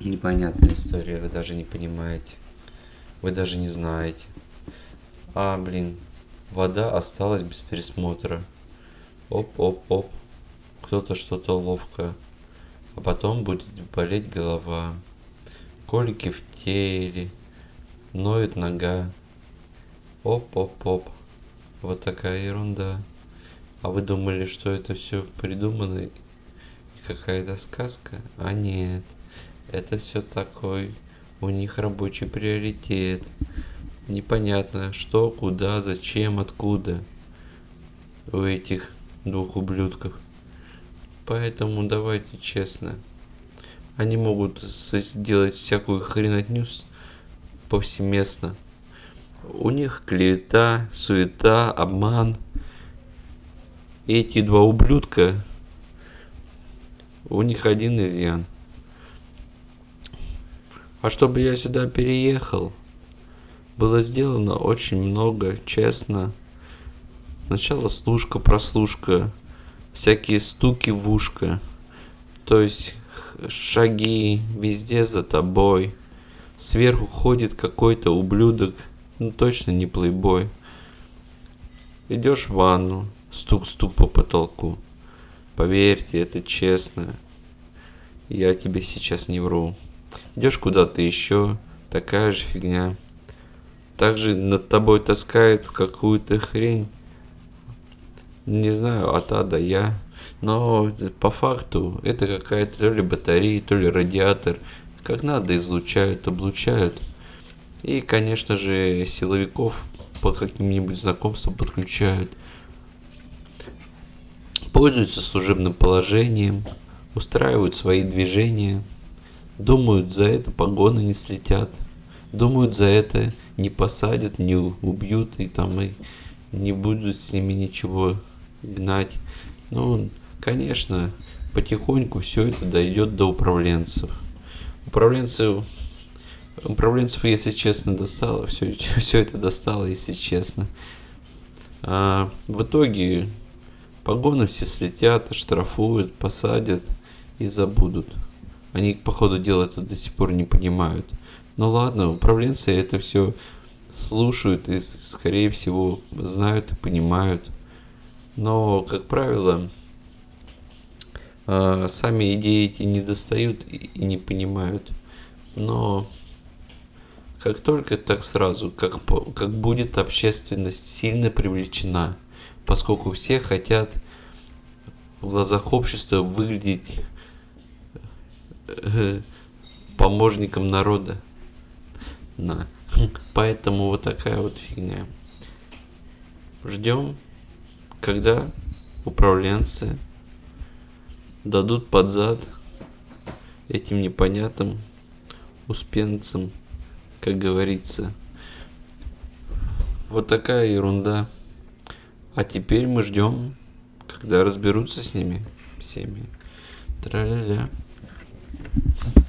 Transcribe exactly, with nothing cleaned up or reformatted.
Непонятная история, вы даже не понимаете. Вы даже не знаете. А, блин, вода осталась без пересмотра. Оп-оп-оп. Кто-то что-то ловко. А потом будет болеть голова. Колики в теле. Ноет нога. Оп-оп-оп. Вот такая ерунда. А вы думали, что это все придумано и какая-то сказка? А нет. Это все такой у них рабочий приоритет. Непонятно, что, куда, зачем, откуда у этих двух ублюдков. Поэтому давайте честно. Они могут сделать всякую хренотню повсеместно. У них клевета, суета, обман. Эти два ублюдка, у них один изъян. А чтобы я сюда переехал, было сделано очень много, честно. Сначала слушка, прослушка, всякие стуки в ушко. То есть шаги везде за тобой. Сверху ходит какой-то ублюдок, ну точно не плейбой. Идешь в ванну, стук-стук по потолку. Поверьте, это честно. Я тебе сейчас не вру. Идешь куда-то еще, такая же фигня. Также над тобой таскает какую-то хрень. Не знаю, от А до Я. Но по факту это какая-то то ли батарея, то ли радиатор. Как надо излучают, облучают. И, конечно же, силовиков по каким-нибудь знакомствам подключают. Пользуются служебным положением, устраивают свои движения. Думают, за это погоны не слетят. Думают, за это не посадят, не убьют и там и не будут с ними ничего гнать. Ну, конечно, потихоньку все это дойдет до управленцев. Управленцев, управленцев, если честно, достало. Все, все это достало, если честно. А в итоге погоны все слетят, оштрафуют, посадят и забудут. Они, по ходу дела, это до сих пор не понимают. Ну ладно, управленцы это все слушают и, скорее всего, знают и понимают. Но, как правило, сами идеи эти не достают и не понимают. Но как только, так сразу, как, как будет общественность сильно привлечена, поскольку все хотят в глазах общества выглядеть помощником народа. На. Поэтому вот такая вот фигня. Ждем, когда управленцы дадут под зад этим непонятным успенцам, как говорится. Вот такая ерунда. А теперь мы ждем, когда разберутся с ними всеми. Тра-ля-ля.